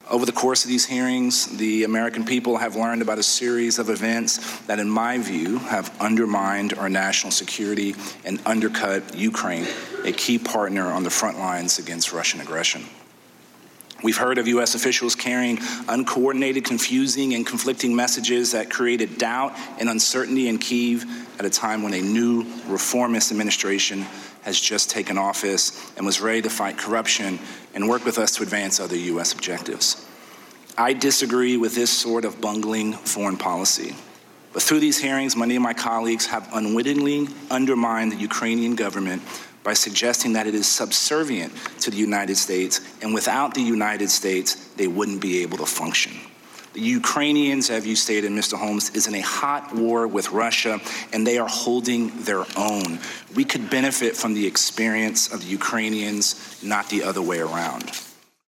Over the course of these hearings, the American people have learned about a series of events that, in my view, have undermined our national security and undercut Ukraine, a key partner on the front lines against Russian aggression. We've heard of U.S. officials carrying uncoordinated, confusing, and conflicting messages that created doubt and uncertainty in Kyiv at a time when a new reformist administration has just taken office and was ready to fight corruption and work with us to advance other U.S. objectives. I disagree with this sort of bungling foreign policy. But through these hearings, many of my colleagues have unwittingly undermined the Ukrainian government by suggesting that it is subservient to the United States, and without the United States, they wouldn't be able to function. The Ukrainians, as you stated, Mr. Holmes, is in a hot war with Russia, and they are holding their own. We could benefit from the experience of the Ukrainians, not the other way around.